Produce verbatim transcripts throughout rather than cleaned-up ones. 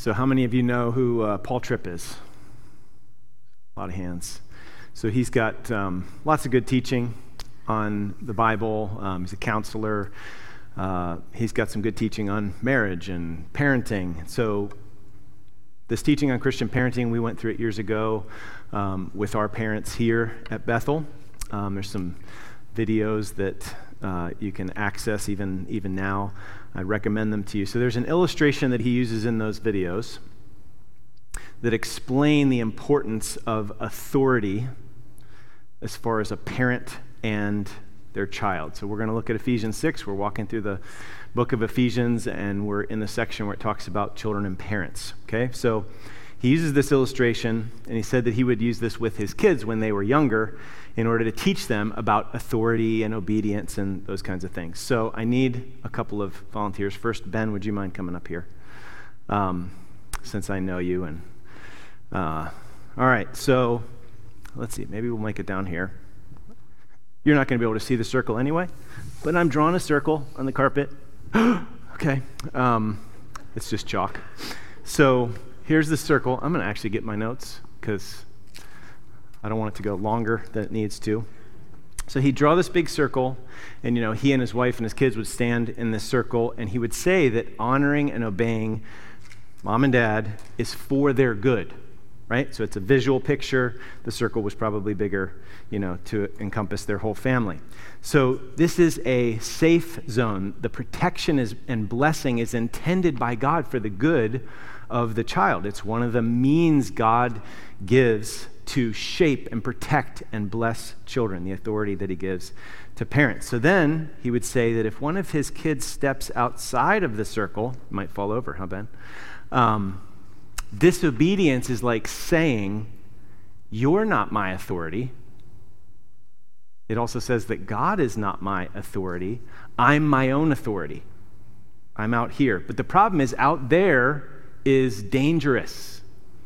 So how many of you know who uh, Paul Tripp is? A lot of hands. So he's got um, lots of good teaching on the Bible. Um, he's a counselor. Uh, he's got some good teaching on marriage and parenting. So this teaching on Christian parenting, we went through it years ago um, with our parents here at Bethel. Um, there's some videos that uh, you can access even, even now. I recommend them to you. So there's an illustration that he uses in those videos that explain the importance of authority as far as a parent and their child. So we're going to look at Ephesians six. We're walking through the book of Ephesians, and we're in the section where it talks about children and parents. Okay, so he uses this illustration, and he said that he would use this with his kids when they were younger in order to teach them about authority and obedience and those kinds of things. So I need a couple of volunteers. First, Ben, would you mind coming up here? Um, since I know you. and uh, All right, so let's see. Maybe we'll make it down here. You're not going to be able to see the circle anyway, but I'm drawing a circle on the carpet. Okay, um, it's just chalk. So here's the circle. I'm going to actually get my notes because I don't want it to go longer than it needs to. So he'd draw this big circle, and you know, he and his wife and his kids would stand in this circle, and he would say that honoring and obeying mom and dad is for their good, right? So it's a visual picture. The circle was probably bigger, you know, to encompass their whole family. So this is a safe zone. The protection is and blessing is intended by God for the good of the child. It's one of the means God gives to shape and protect and bless children, the authority that he gives to parents. So then he would say that if one of his kids steps outside of the circle, might fall over, huh, Ben? Um, disobedience is like saying, you're not my authority. It also says that God is not my authority. I'm my own authority. I'm out here. But the problem is out there is dangerous.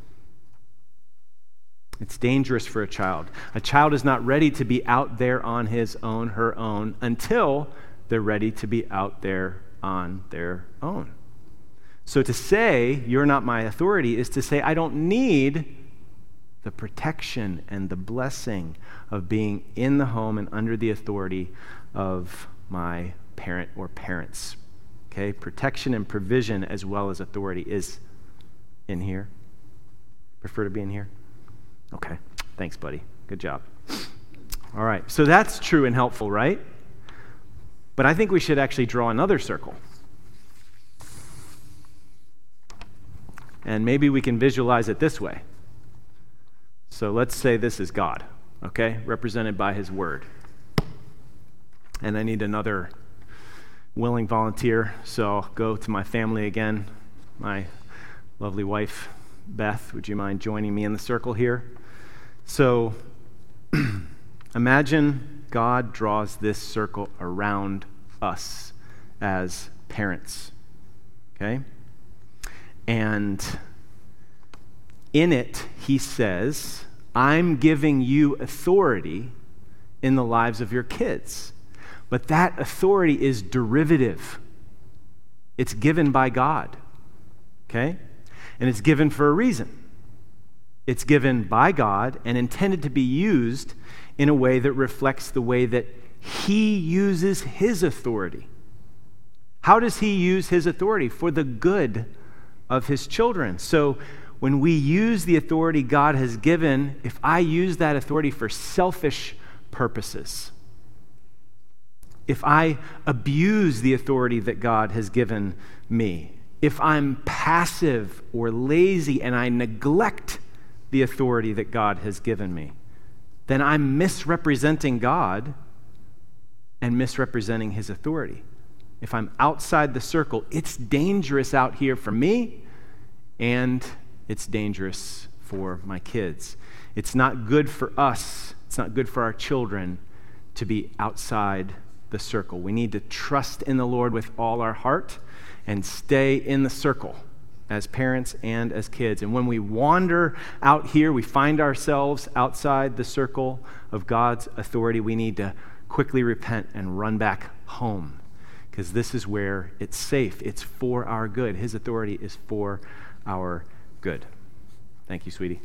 It's dangerous for a child. A child is not ready to be out there on his own, her own, until they're ready to be out there on their own. So to say, you're not my authority, is to say, I don't need the protection and the blessing of being in the home and under the authority of my parent or parents. Okay? Protection and provision as well as authority is in here. Prefer to be in here? Okay. Thanks, buddy. Good job. All right. So that's true and helpful, right? But I think we should actually draw another circle. And maybe we can visualize it this way. So let's say this is God, okay? Represented by his word. And I need another willing volunteer, so I'll go to my family again. My lovely wife, Beth, would you mind joining me in the circle here? So imagine God draws this circle around us as parents, okay? And in it, he says, I'm giving you authority in the lives of your kids. But that authority is derivative. It's given by God, okay? And it's given for a reason. It's given by God and intended to be used in a way that reflects the way that he uses his authority. How does he use his authority? For the good of his children. So when we use the authority God has given, if I use that authority for selfish purposes, if I abuse the authority that God has given me, if I'm passive or lazy and I neglect the authority that God has given me, then I'm misrepresenting God and misrepresenting his authority. If I'm outside the circle, it's dangerous out here for me, and it's dangerous for my kids. It's not good for us, it's not good for our children to be outside the circle. We need to trust in the Lord with all our heart and stay in the circle as parents and as kids. And when we wander out here, we find ourselves outside the circle of God's authority, we need to quickly repent and run back home, because this is where it's safe. It's for our good. His authority is for our good. Thank you, sweetie.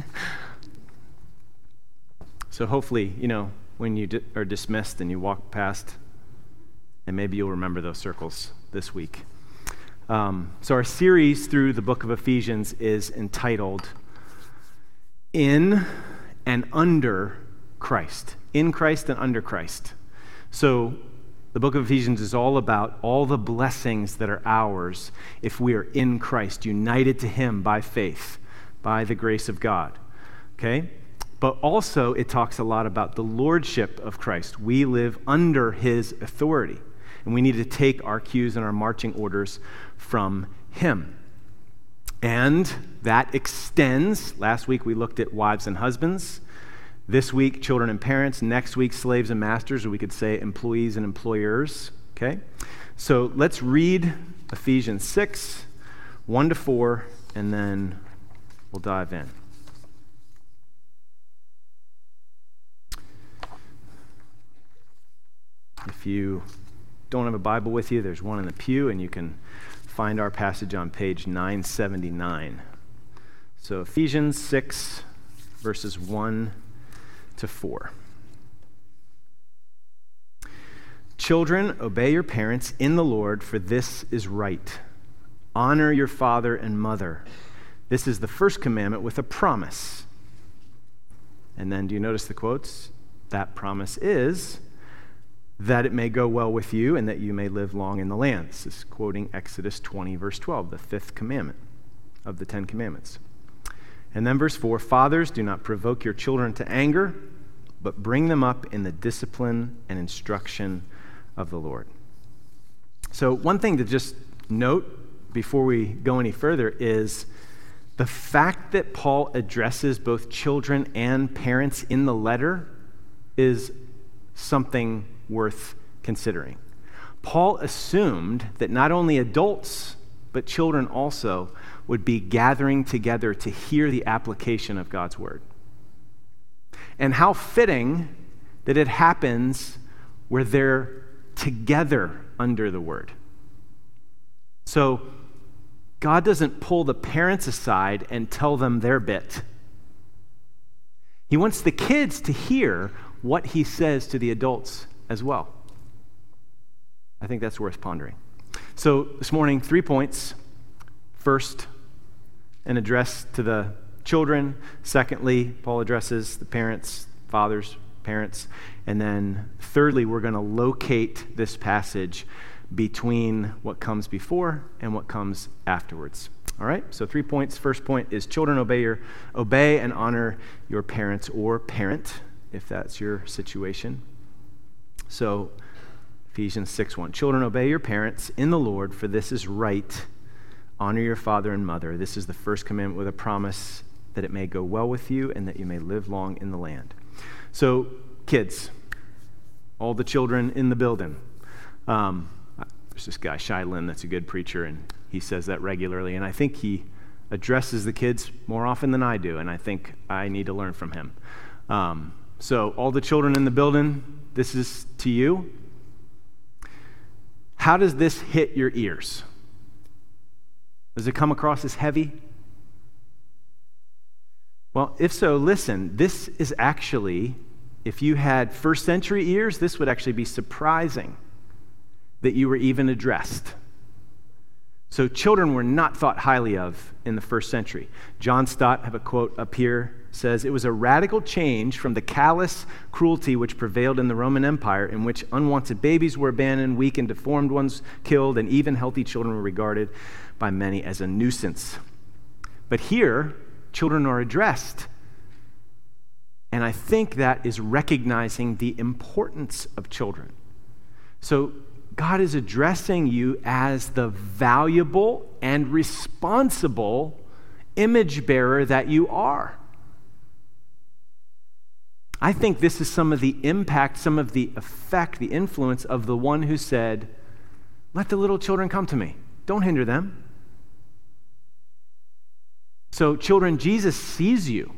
So hopefully, you know, when you di- are dismissed and you walk past, and maybe you'll remember those circles this week. Um, so our series through the book of Ephesians is entitled In and Under Christ. In Christ and under Christ. So the book of Ephesians is all about all the blessings that are ours if we are in Christ, united to him by faith, by the grace of God. Okay? But also it talks a lot about the lordship of Christ. We live under his authority, and we need to take our cues and our marching orders from him. And that extends. Last week we looked at wives and husbands. This week, children and parents. Next week, slaves and masters, or we could say employees and employers. Okay? So let's read Ephesians six, one to four, and then we'll dive in. If you don't have a Bible with you, there's one in the pew, and you can find our passage on page nine seventy-nine. So Ephesians six, verses one to four. Children, obey your parents in the Lord, for this is right. Honor your father and mother. This is the first commandment with a promise. And then do you notice the quotes? That promise is that it may go well with you and that you may live long in the land. This is quoting Exodus twenty, verse twelve, the fifth commandment of the Ten Commandments. And then verse four, fathers, do not provoke your children to anger, but bring them up in the discipline and instruction of the Lord. So one thing to just note before we go any further is the fact that Paul addresses both children and parents in the letter is something worth considering. Paul assumed that not only adults, but children also would be gathering together to hear the application of God's word. And how fitting that it happens where they're together under the word. So God doesn't pull the parents aside and tell them their bit. He wants the kids to hear what he says to the adults as well. I think that's worth pondering. So this morning, three points. First, an address to the children. Secondly, Paul addresses the parents, fathers, parents. And then thirdly, we're going to locate this passage between what comes before and what comes afterwards. All right, so three points. First point is children, obey your obey and honor your parents or parent, if that's your situation. So Ephesians six one, children, obey your parents in the Lord, for this is right. Honor your father and mother. This is the first commandment with a promise that it may go well with you and that you may live long in the land. So kids, all the children in the building. Um, there's this guy, Shai Lin, that's a good preacher, and he says that regularly, and I think he addresses the kids more often than I do, and I think I need to learn from him. Um, so all the children in the building, this is to you. How does this hit your ears? Does it come across as heavy? Well, if so, listen, this is actually, if you had first century ears, this would actually be surprising that you were even addressed. So children were not thought highly of in the first century. John Stott, I have a quote up here, says, it was a radical change from the callous cruelty which prevailed in the Roman Empire, in which unwanted babies were abandoned, weak and deformed ones killed, and even healthy children were regarded by many as a nuisance. But here, children are addressed. And I think that is recognizing the importance of children. So God is addressing you as the valuable and responsible image bearer that you are. I think this is some of the impact, some of the effect, the influence of the one who said, let the little children come to me. Don't hinder them. So children, Jesus sees you.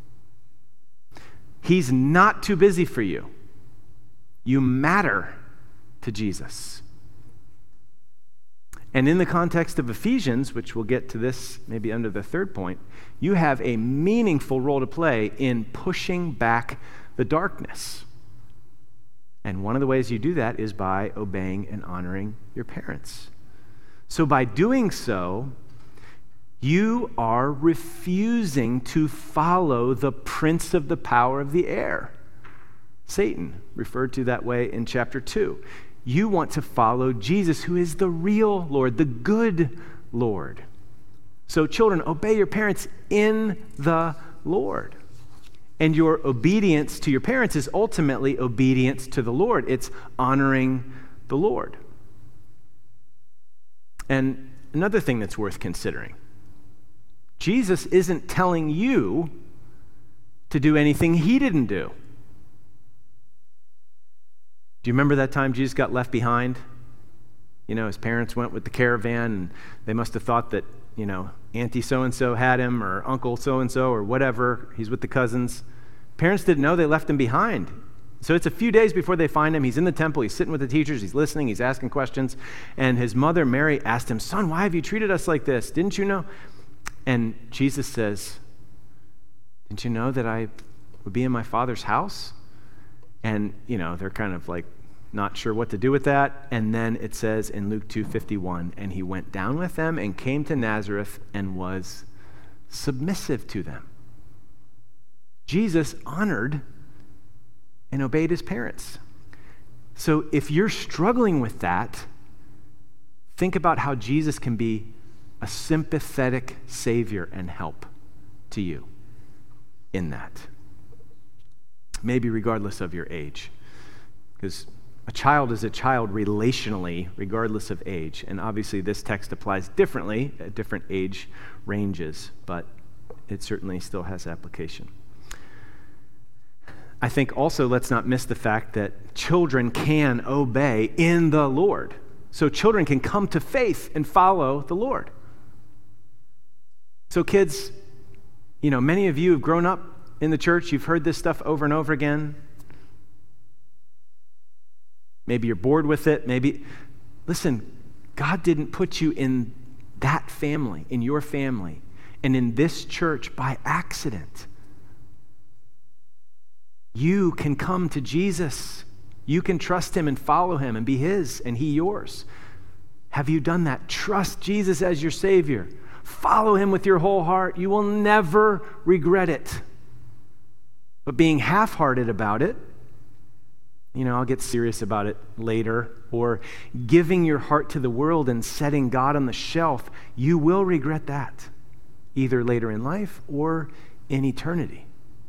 He's not too busy for you. You matter to Jesus. And in the context of Ephesians, which we'll get to this maybe under the third point, you have a meaningful role to play in pushing back the darkness. And one of the ways you do that is by obeying and honoring your parents. So by doing so, you are refusing to follow the prince of the power of the air, Satan, referred to that way in chapter two. You want to follow Jesus, who is the real Lord, the good Lord. So children, obey your parents in the Lord. And your obedience to your parents is ultimately obedience to the Lord. It's honoring the Lord. And another thing that's worth considering, Jesus isn't telling you to do anything he didn't do. Do you remember that time Jesus got left behind? You know, his parents went with the caravan, and they must have thought that, you know, Auntie so-and-so had him, or Uncle so-and-so, or whatever. He's with the cousins. Parents didn't know, they left him behind. So it's a few days before they find him. He's in the temple. He's sitting with the teachers. He's listening. He's asking questions. And his mother, Mary, asked him, "Son, why have you treated us like this? Didn't you know?" And Jesus says, "Didn't you know that I would be in my Father's house?" And, you know, they're kind of like not sure what to do with that. And then it says in Luke two fifty-one, and he went down with them and came to Nazareth and was submissive to them. Jesus honored and obeyed his parents. So if you're struggling with that, think about how Jesus can be a sympathetic Savior and help to you in that. Maybe regardless of your age. Because a child is a child relationally, regardless of age. And obviously this text applies differently at different age ranges, but it certainly still has application. I think also let's not miss the fact that children can obey in the Lord. So children can come to faith and follow the Lord. So kids, you know, many of you have grown up in the church. You've heard this stuff over and over again. Maybe you're bored with it. Maybe, listen, God didn't put you in that family, in your family, and in this church by accident. You can come to Jesus. You can trust him and follow him and be his and he yours. Have you done that? Trust Jesus as your Savior. Follow him with your whole heart. You will never regret it. But being half-hearted about it, you know, I'll get serious about it later, or giving your heart to the world and setting God on the shelf, you will regret that, either later in life or in eternity.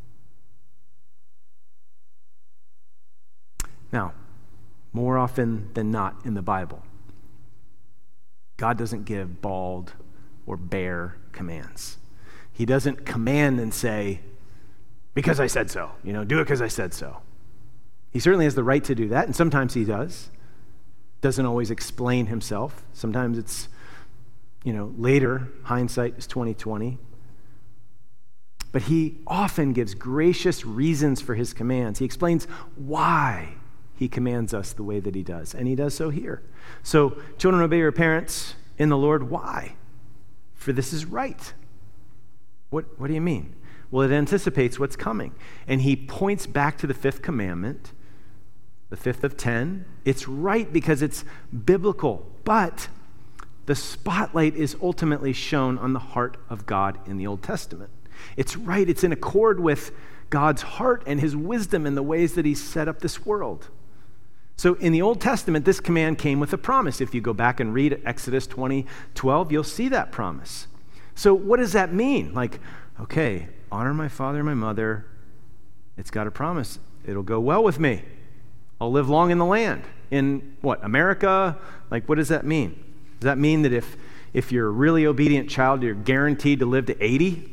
Now, more often than not in the Bible, God doesn't give bald or bare commands. He doesn't command and say, "Because I said so," you know, do it because I said so. He certainly has the right to do that, and sometimes he does. Doesn't always explain himself. Sometimes it's, you know, later, hindsight is twenty twenty. But he often gives gracious reasons for his commands. He explains why he commands us the way that he does, and he does so here. So, children, obey your parents in the Lord. Why? For this is right. What, what do you mean? Well, it anticipates what's coming. And he points back to the fifth commandment, the fifth of ten. It's right because it's biblical, but the spotlight is ultimately shown on the heart of God in the Old Testament. It's right. It's in accord with God's heart and his wisdom in the ways that he set up this world. So in the Old Testament, this command came with a promise. If you go back and read Exodus twenty twelve, you'll see that promise. So what does that mean? Like, okay, honor my father and my mother. It's got a promise. It'll go well with me. I'll live long in the land. In what, America? Like, what does that mean? Does that mean that if, if you're a really obedient child, you're guaranteed to live to eighty?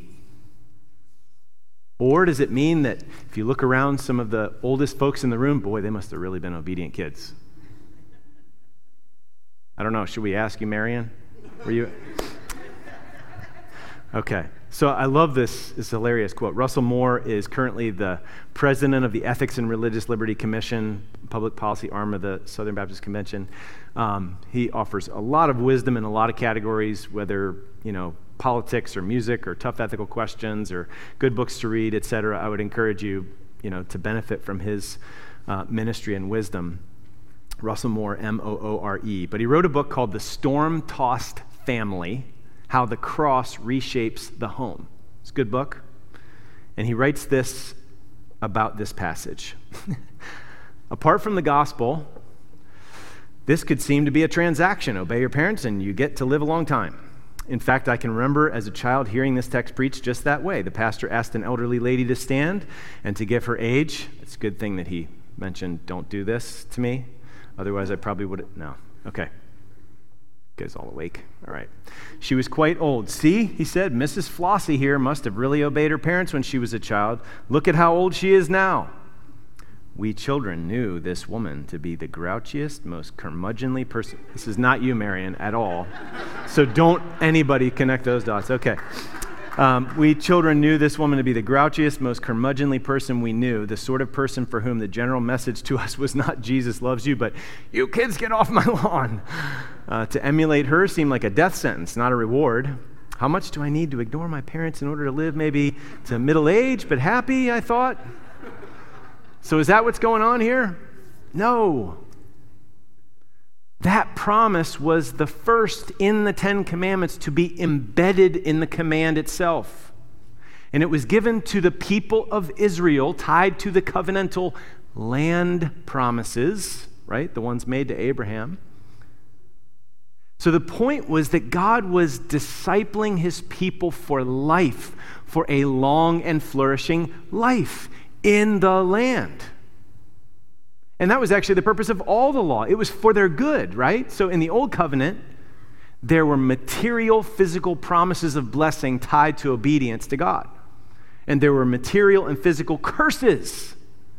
Or does it mean that if you look around some of the oldest folks in the room, boy, they must have really been obedient kids? I don't know. Should we ask you, Marion? Were you? Okay, so I love this, this hilarious quote. Russell Moore is currently the president of the Ethics and Religious Liberty Commission, public policy arm of the Southern Baptist Convention. Um, he offers a lot of wisdom in a lot of categories, whether, you know, politics or music or tough ethical questions or good books to read, et cetera. I would encourage you, you know, to benefit from his uh, ministry and wisdom. Russell Moore, M O O R E. But he wrote a book called The Storm-Tossed Family, How the Cross Reshapes the Home. It's a good book. And he writes this about this passage. Apart from the gospel, this could seem to be a transaction. Obey your parents and you get to live a long time. In fact, I can remember as a child hearing this text preached just that way. The pastor asked an elderly lady to stand and to give her age. It's a good thing that he mentioned, don't do this to me. Otherwise, I probably would have, no. Okay. You guys all awake? All right. She was quite old. See, he said, Missus Flossie here must have really obeyed her parents when she was a child. Look at how old she is now. We children knew this woman to be the grouchiest, most curmudgeonly person. This is not you, Marion, at all. So don't anybody connect those dots. Okay. Um, we children knew this woman to be the grouchiest, most curmudgeonly person we knew, the sort of person for whom the general message to us was not Jesus loves you, but you kids get off my lawn. Uh, to emulate her seemed like a death sentence, not a reward. How much do I need to ignore my parents in order to live maybe to middle age, but happy, I thought? So is that what's going on here? No. That promise was the first in the Ten Commandments to be embedded in the command itself. And it was given to the people of Israel, tied to the covenantal land promises, right? The ones made to Abraham. So the point was that God was discipling his people for life, for a long and flourishing life in the land. And that was actually the purpose of all the law. It was for their good, right? So in the Old Covenant, there were material, physical promises of blessing tied to obedience to God. And there were material and physical curses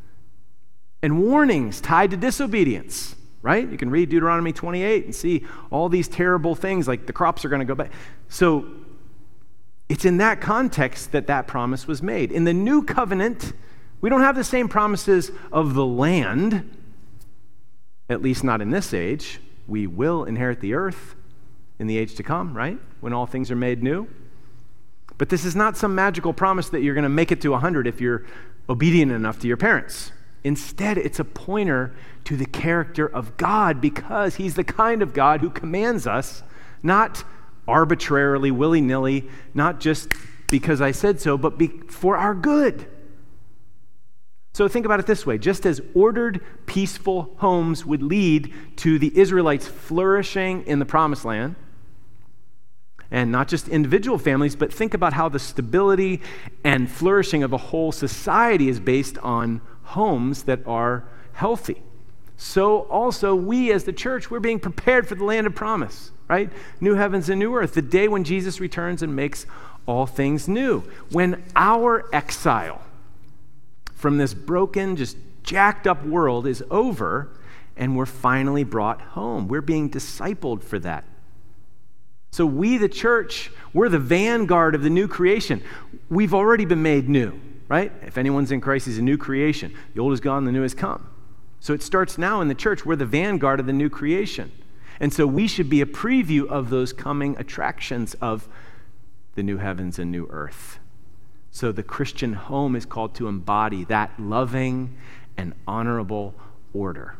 and warnings tied to disobedience, right? You can read Deuteronomy twenty-eight and see all these terrible things like the crops are going to go bad. So it's in that context that that promise was made. In the New Covenant, we don't have the same promises of the land, at least not in this age. We will inherit the earth in the age to come, right? When all things are made new. But this is not some magical promise that you're going to make it to one hundred if you're obedient enough to your parents. Instead, it's a pointer to the character of God because he's the kind of God who commands us, not arbitrarily, willy-nilly, not just because I said so, but be, for our good. So think about it this way. Just as ordered, peaceful homes would lead to the Israelites flourishing in the Promised Land, and not just individual families, but think about how the stability and flourishing of a whole society is based on homes that are healthy. So also we as the church, we're being prepared for the land of promise, right? New heavens and new earth, the day when Jesus returns and makes all things new. When our exile from this broken, just jacked up world is over and we're finally brought home. We're being discipled for that. So we, the church, we're the vanguard of the new creation. We've already been made new, right? If anyone's in Christ, he's a new creation. The old is gone, the new has come. So it starts now in the church. We're the vanguard of the new creation. And so we should be a preview of those coming attractions of the new heavens and new earth. So the Christian home is called to embody that loving and honorable order.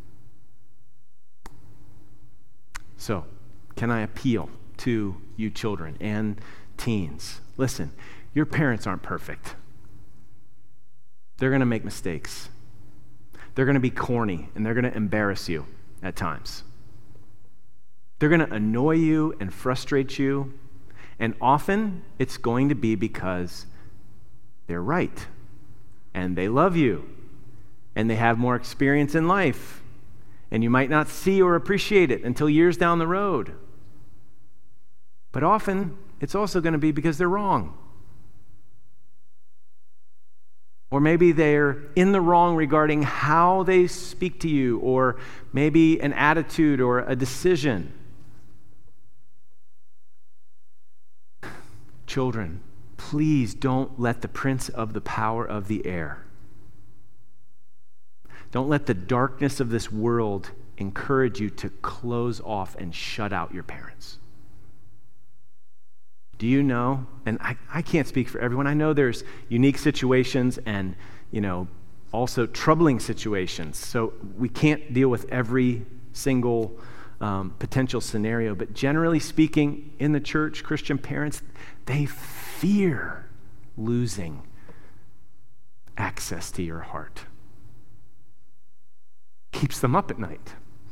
So, can I appeal to you children and teens? Listen, your parents aren't perfect. They're going to make mistakes. They're going to be corny, and they're going to embarrass you at times. They're going to annoy you and frustrate you, and often it's going to be because they're right, and they love you, and they have more experience in life, and you might not see or appreciate it until years down the road. But often, it's also going to be because they're wrong. Or maybe they're in the wrong regarding how they speak to you, or maybe an attitude or a decision. Children, please don't let the prince of the power of the air, don't let the darkness of this world encourage you to close off and shut out your parents. Do you know, and I, I can't speak for everyone, I know there's unique situations and, you know, also troubling situations, so we can't deal with every single um, potential scenario, but generally speaking, in the church, Christian parents, they fear losing access to your heart. Keeps them up at night.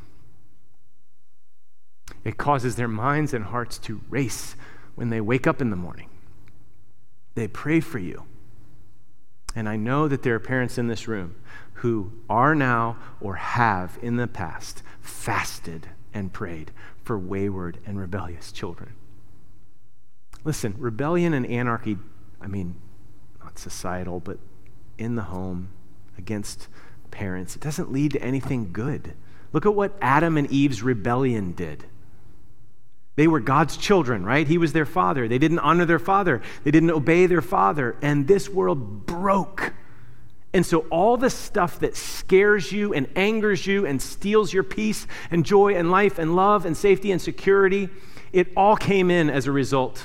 It causes their minds and hearts to race when they wake up in the morning. They pray for you. And I know that there are parents in this room who are now or have in the past fasted and prayed for wayward and rebellious children. Listen, rebellion and anarchy, I mean, not societal, but in the home against parents, it doesn't lead to anything good. Look at what Adam and Eve's rebellion did. They were God's children, right? He was their father. They didn't honor their father. They didn't obey their father. And this world broke. And so all the stuff that scares you and angers you and steals your peace and joy and life and love and safety and security, it all came in as a result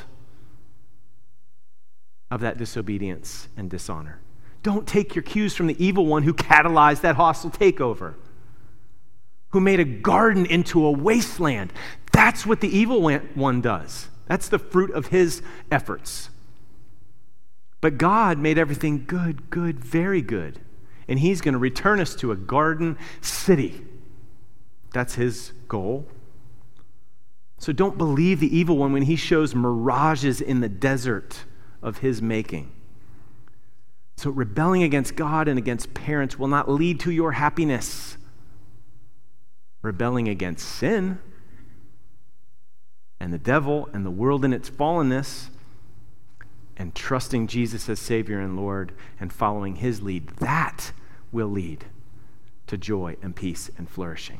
of that disobedience and dishonor. Don't take your cues from the evil one who catalyzed that hostile takeover, who made a garden into a wasteland. That's what the evil one does. That's the fruit of his efforts. But God made everything good, good, very good. And he's going to return us to a garden city. That's his goal. So don't believe the evil one when he shows mirages in the desert of his making. So rebelling against God and against parents will not lead to your happiness. Rebelling against sin and the devil and the world in its fallenness and trusting Jesus as Savior and Lord and following his lead, that will lead to joy and peace and flourishing.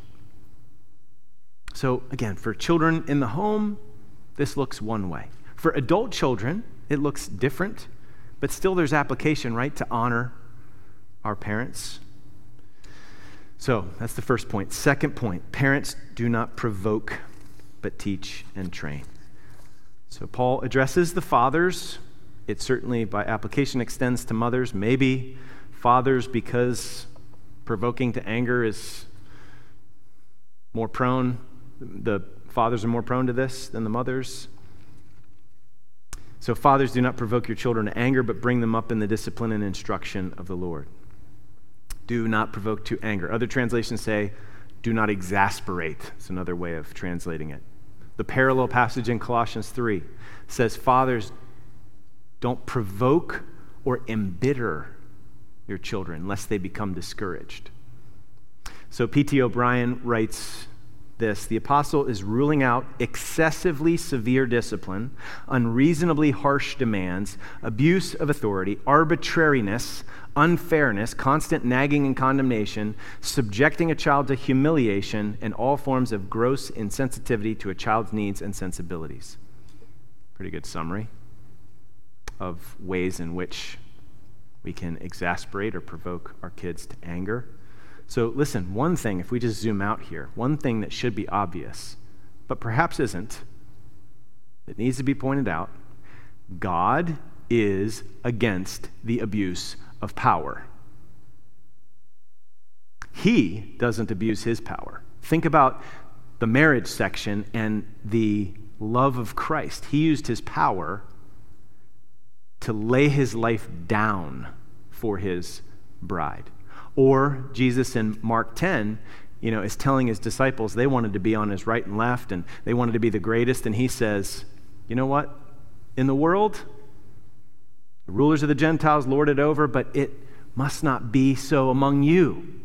So again, for children in the home, this looks one way. For adult children, it looks different, but still there's application, right, to honor our parents. So that's the first point. Second point, parents do not provoke, but teach and train. So Paul addresses the fathers. It certainly by application extends to mothers. Maybe fathers, because provoking to anger is more prone, the fathers are more prone to this than the mothers. So fathers, do not provoke your children to anger, but bring them up in the discipline and instruction of the Lord. Do not provoke to anger. Other translations say, do not exasperate. It's another way of translating it. The parallel passage in Colossians three says, fathers, don't provoke or embitter your children, lest they become discouraged. So P T O'Brien writes this: the apostle is ruling out excessively severe discipline, unreasonably harsh demands, abuse of authority, arbitrariness, unfairness, constant nagging and condemnation, subjecting a child to humiliation, and all forms of gross insensitivity to a child's needs and sensibilities. Pretty good summary of ways in which we can exasperate or provoke our kids to anger. So listen, one thing, if we just zoom out here, one thing that should be obvious, but perhaps isn't, that needs to be pointed out: God is against the abuse of power. He doesn't abuse his power. Think about the marriage section and the love of Christ. He used his power to lay his life down for his bride. Or Jesus in Mark ten, you know, is telling his disciples they wanted to be on his right and left and they wanted to be the greatest, and he says, you know what? In the world, the rulers of the Gentiles lord it over, but it must not be so among you.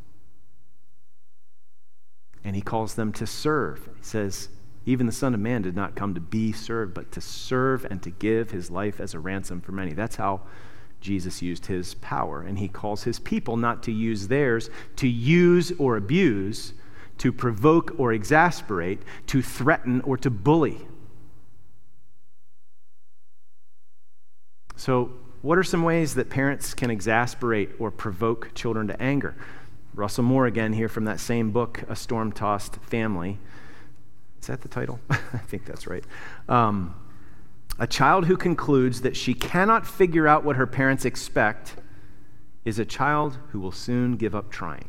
And he calls them to serve. He says, even the Son of Man did not come to be served, but to serve and to give his life as a ransom for many. That's how Jesus used his power. And he calls his people not to use theirs, to use or abuse, to provoke or exasperate, to threaten or to bully. So what are some ways that parents can exasperate or provoke children to anger? Russell Moore again here from that same book, A Storm-Tossed Family. Is that the title? I think that's right. Um, a child who concludes that she cannot figure out what her parents expect is a child who will soon give up trying.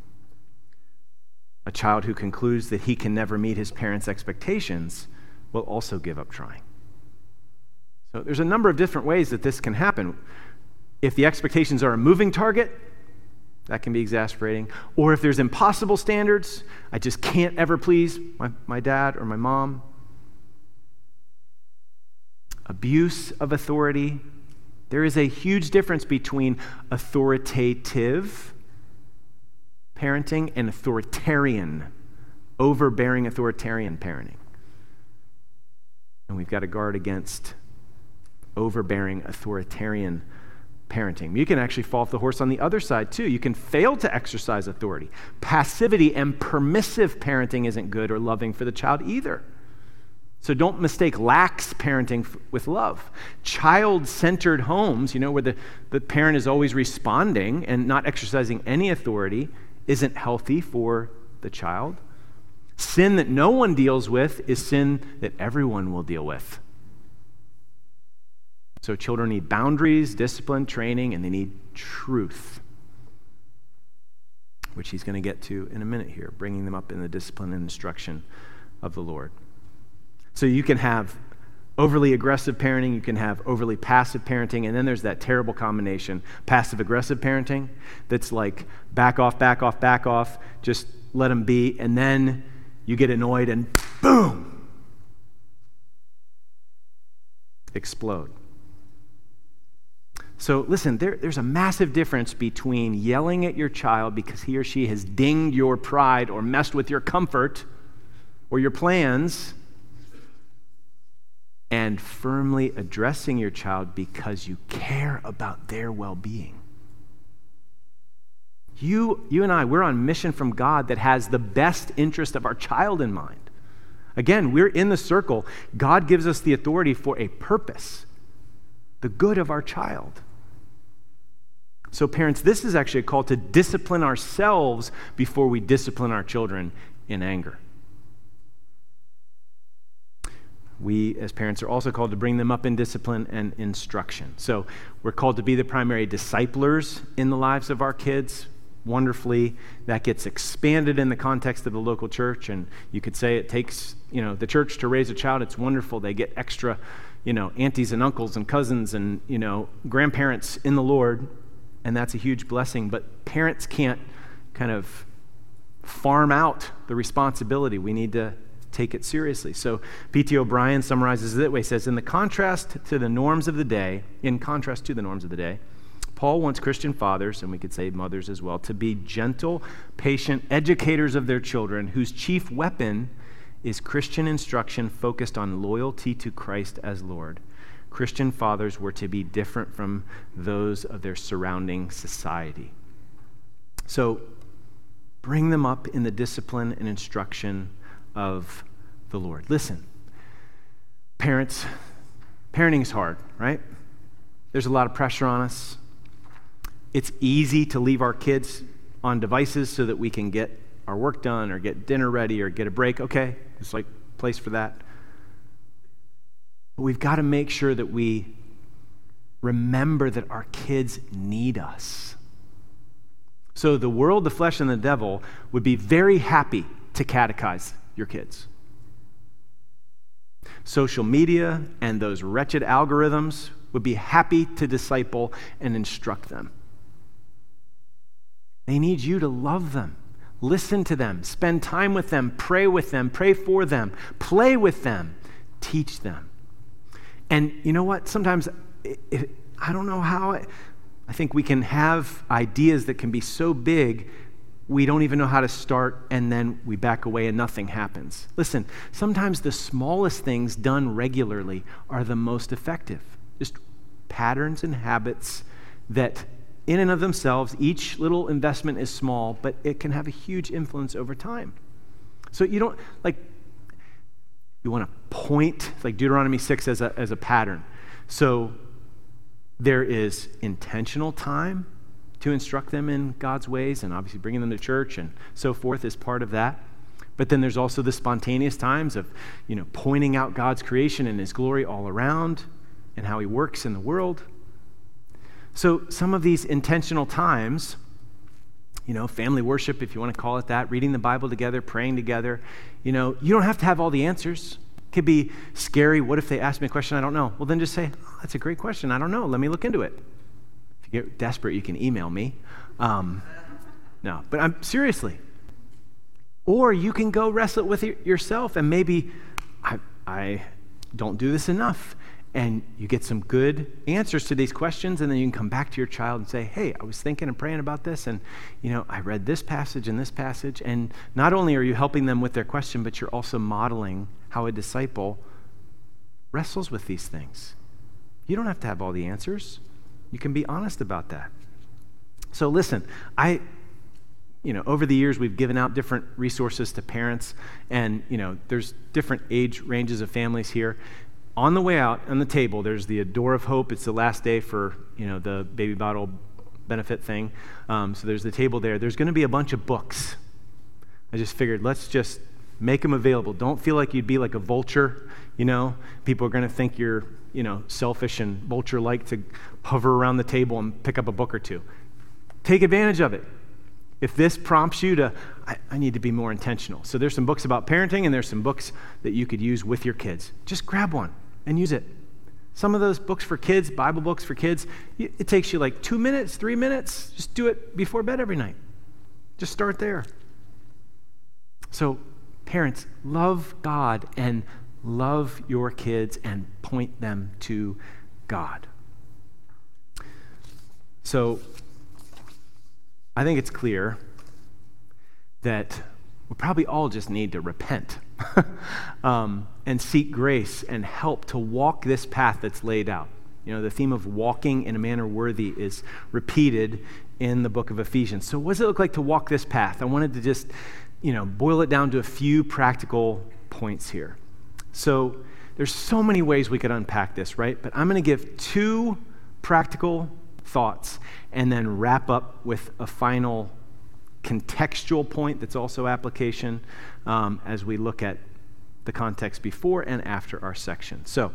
A child who concludes that he can never meet his parents' expectations will also give up trying. So there's a number of different ways that this can happen. If the expectations are a moving target, that can be exasperating. Or if there's impossible standards, I just can't ever please my, my dad or my mom. Abuse of authority. There is a huge difference between authoritative parenting and authoritarian, overbearing authoritarian parenting. And we've got to guard against overbearing authoritarian parenting. You can actually fall off the horse on the other side too. You can fail to exercise authority. Passivity and permissive parenting isn't good or loving for the child either. So don't mistake lax parenting f- with love. Child-centered homes, you know, where the, the parent is always responding and not exercising any authority, isn't healthy for the child. Sin that no one deals with is sin that everyone will deal with. So children need boundaries, discipline, training, and they need truth, which he's going to get to in a minute here, bringing them up in the discipline and instruction of the Lord. So you can have overly aggressive parenting, you can have overly passive parenting, and then there's that terrible combination, passive-aggressive parenting, that's like back off, back off, back off, just let them be, and then you get annoyed and boom, explode. So listen, there, there's a massive difference between yelling at your child because he or she has dinged your pride or messed with your comfort or your plans, and firmly addressing your child because you care about their well-being. You, you and I, we're on mission from God that has the best interest of our child in mind. Again, we're in the circle. God gives us the authority for a purpose, the good of our child. So parents, this is actually a call to discipline ourselves before we discipline our children in anger. We, as parents, are also called to bring them up in discipline and instruction. So we're called to be the primary disciplers in the lives of our kids. Wonderfully, that gets expanded in the context of the local church, and you could say it takes, you know, the church to raise a child. It's wonderful. They get extra, you know, aunties and uncles and cousins and, you know, grandparents in the Lord, and that's a huge blessing. But parents can't kind of farm out the responsibility. We need to take it seriously. So P T O'Brien summarizes it that way. He says, in the contrast to the norms of the day, in contrast to the norms of the day, Paul wants Christian fathers, and we could say mothers as well, to be gentle, patient educators of their children, whose chief weapon is Christian instruction focused on loyalty to Christ as Lord. Christian fathers were to be different from those of their surrounding society. So bring them up in the discipline and instruction of the Lord. Listen, parents, parenting is hard, right? There's a lot of pressure on us. It's easy to leave our kids on devices so that we can get our work done or get dinner ready or get a break. Okay, there's like a place for that. But we've got to make sure that we remember that our kids need us. So the world, the flesh, and the devil would be very happy to catechize your kids. Social media and those wretched algorithms would be happy to disciple and instruct them. They need you to love them, listen to them, spend time with them, pray with them, pray for them, play with them, teach them. And you know what? Sometimes, it, it, I don't know how, it, I think we can have ideas that can be so big we don't even know how to start, and then we back away and nothing happens. Listen, sometimes the smallest things done regularly are the most effective. Just patterns and habits that in and of themselves, each little investment is small, but it can have a huge influence over time. So you don't, like, you want to point, like Deuteronomy six as a, as a pattern. So There is intentional time to instruct them in God's ways, and obviously bringing them to church and so forth is part of that. But then there's also the spontaneous times of, you know, pointing out God's creation and his glory all around and how he works in the world. So some of these intentional times, you know, family worship, if you want to call it that, reading the Bible together, praying together, you know, you don't have to have all the answers. It could be scary. What if they ask me a question I don't know? Well, then just say, oh, that's a great question. I don't know. Let me look into it. If you get desperate, you can email me. Um, no, but I'm seriously. Or you can go wrestle it with it yourself, and maybe I, I don't do this enough. And you get some good answers to these questions, and then you can come back to your child and say, hey, I was thinking and praying about this, and you know, I read this passage and this passage. And not only are you helping them with their question, but you're also modeling how a disciple wrestles with these things. You don't have to have all the answers. You can be honest about that. So listen, I... You know, over the years, we've given out different resources to parents, and, you know, there's different age ranges of families here. On the way out, on the table, there's the Door of Hope. It's the last day for, you know, the baby bottle benefit thing. Um, so there's the table there. There's going to be a bunch of books. I just figured, let's just make them available. Don't feel like you'd be like a vulture, you know. People are going to think you're, you know, selfish and vulture-like to hover around the table and pick up a book or two. Take advantage of it. If this prompts you to, I, I need to be more intentional. So there's some books about parenting, and there's some books that you could use with your kids. Just grab one and use it. Some of those books for kids, Bible books for kids, it takes you like two minutes, three minutes. Just do it before bed every night. Just start there. So parents, love God and love your kids and point them to God. So I think it's clear that we probably all just need to repent um, and seek grace and help to walk this path that's laid out. You know, the theme of walking in a manner worthy is repeated in the book of Ephesians. So what does it look like to walk this path? I wanted to just, you know, boil it down to a few practical points here. So there's so many ways we could unpack this, right? But I'm going to give two practical thoughts and then wrap up with a final contextual point that's also application um, as we look at the context before and after our section. So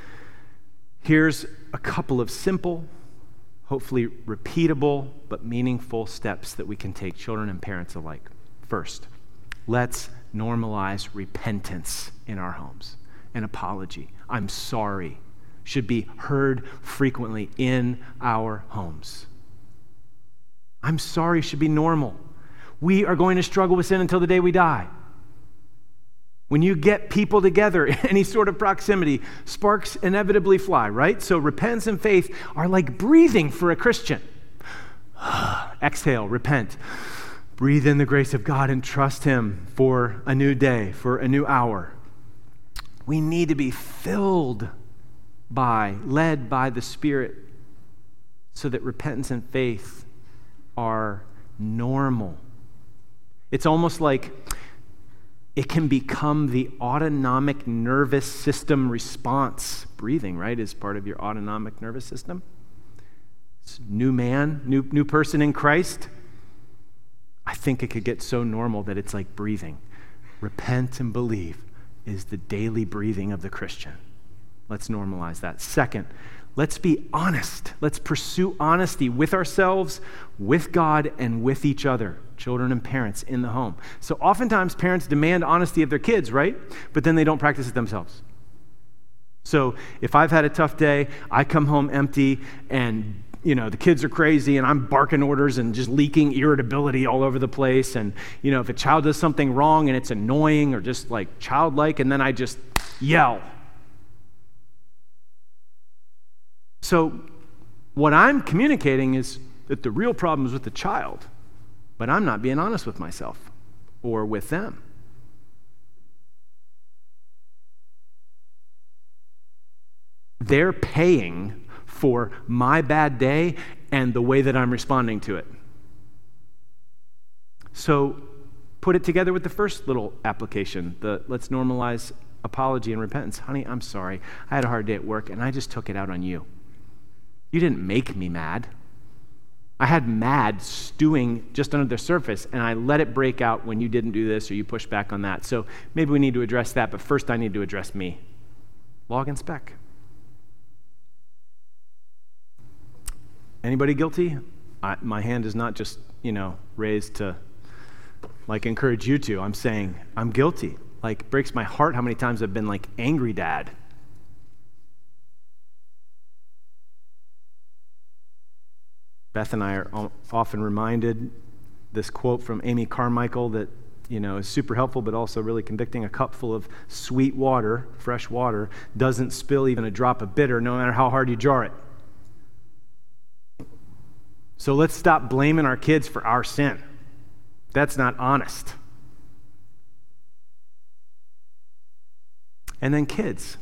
here's a couple of simple, hopefully repeatable, but meaningful steps that we can take, children and parents alike. First, let's normalize repentance in our homes. An apology. I'm sorry should be heard frequently in our homes. I'm sorry should be normal. We are going to struggle with sin until the day we die. When you get people together in any sort of proximity, sparks inevitably fly, right? So repentance and faith are like breathing for a Christian. Exhale, repent. Breathe in the grace of God and trust him for a new day, for a new hour. We need to be filled by, led by the Spirit so that repentance and faith are normal. It's almost like it can become the autonomic nervous system response. Breathing, right, is part of your autonomic nervous system. It's new man, new, new person in Christ. I think it could get so normal that it's like breathing. Repent and believe is the daily breathing of the Christian. Let's normalize that. Second, let's be honest. Let's pursue honesty with ourselves, with God, and with each other, children and parents in the home. So oftentimes parents demand honesty of their kids, right? But then they don't practice it themselves. So if I've had a tough day, I come home empty and you know, the kids are crazy and I'm barking orders and just leaking irritability all over the place. And, you know, if a child does something wrong and it's annoying or just like childlike, and then I just yell. So what I'm communicating is that the real problem is with the child, but I'm not being honest with myself or with them. They're paying for my bad day and the way that I'm responding to it. So put it together with the first little application, the let's normalize apology and repentance. Honey, I'm sorry. I had a hard day at work and I just took it out on you. You didn't make me mad. I had mad stewing just under the surface, and I let it break out when you didn't do this or you pushed back on that. So maybe we need to address that, but first I need to address me. Log and spec. Anybody guilty? I, my hand is not just, you know, raised to, like, encourage you to. I'm saying I'm guilty. Like, breaks my heart how many times I've been like angry dad. Beth and I are often reminded this quote from Amy Carmichael that, you know, is super helpful but also really convicting. A cup full of sweet water, fresh water, doesn't spill even a drop of bitter no matter how hard you jar it. So let's stop blaming our kids for our sin. That's not honest. And then kids.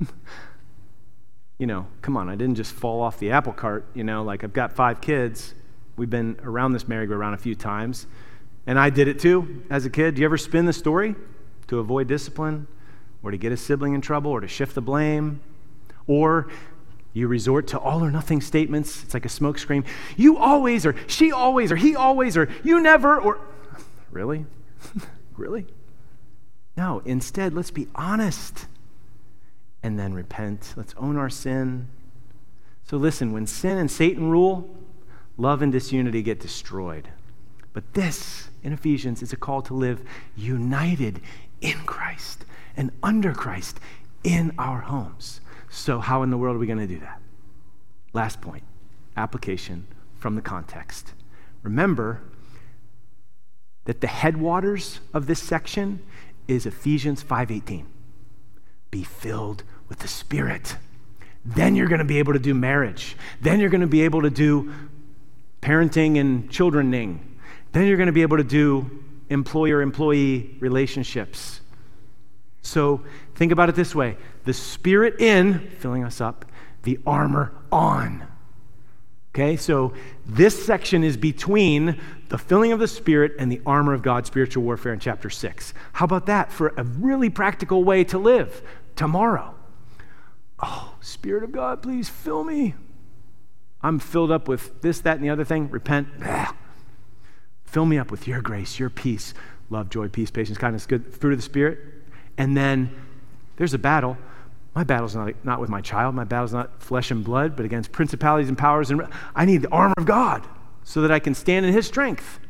You know, come on, I didn't just fall off the apple cart, you know, like I've got five kids. We've been around this merry-go-round a few times, and I did it too as a kid. Do you ever spin the story to avoid discipline or to get a sibling in trouble or to shift the blame? Or you resort to all or nothing statements. It's like a smokescreen. You always, or she always, or he always, or you never, or... Really? Really? No, instead, let's be honest. And then repent. Let's own our sin. So listen, when sin and Satan rule, love and disunity get destroyed. But this, in Ephesians, is a call to live united in Christ and under Christ in our homes. So how in the world are we going to do that? Last point, application from the context. Remember that the headwaters of this section is Ephesians five eighteen. Be filled with the Spirit. Then you're going to be able to do marriage. Then you're going to be able to do parenting and childrening. Then you're going to be able to do employer-employee relationships. So think about it this way. The Spirit in, filling us up, the armor on. Okay, so this section is between the filling of the Spirit and the armor of God, spiritual warfare in chapter six. How about that for a really practical way to live tomorrow? Oh, Spirit of God, please fill me. I'm filled up with this, that, and the other thing. Repent. Blah. Fill me up with your grace, your peace, love, joy, peace, patience, kindness, good fruit of the Spirit. And then there's a battle. My battle's not, not with my child. My battle's not flesh and blood, but against principalities and powers. And I need the armor of God so that I can stand in his strength.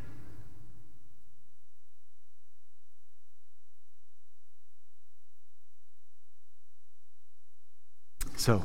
So,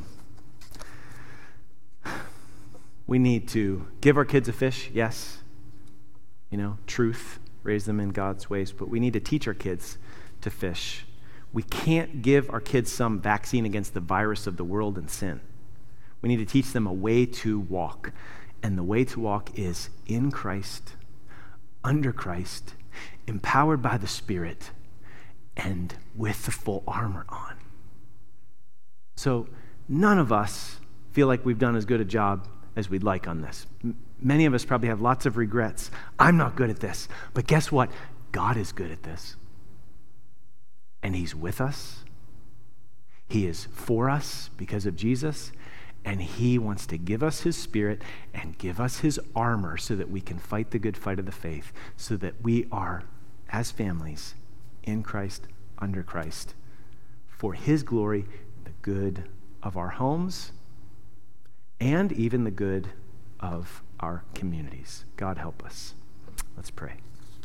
we need to give our kids a fish, yes. You know, truth, raise them in God's ways, but we need to teach our kids to fish. We can't give our kids some vaccine against the virus of the world and sin. We need to teach them a way to walk. And the way to walk is in Christ, under Christ, empowered by the Spirit, and with the full armor on. So none of us feel like we've done as good a job as we'd like on this. M- many of us probably have lots of regrets. I'm not good at this. But guess what? God is good at this. And he's with us. He is for us because of Jesus. And he wants to give us his Spirit and give us his armor so that we can fight the good fight of the faith, so that we are, as families, in Christ, under Christ, for his glory, the good of our homes, and even the good of our communities. God help us. Let's pray.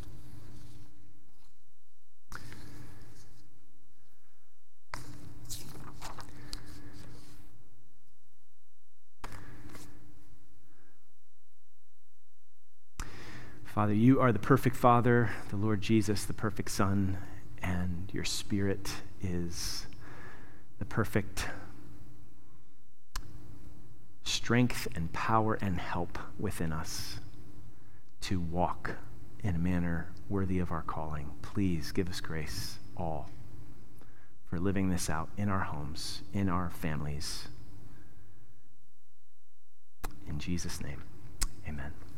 Father, you are the perfect Father, the Lord Jesus, the perfect Son, and your Spirit is the perfect strength and power and help within us to walk in a manner worthy of our calling. Please give us grace, all, for living this out in our homes, in our families. In Jesus' name, amen.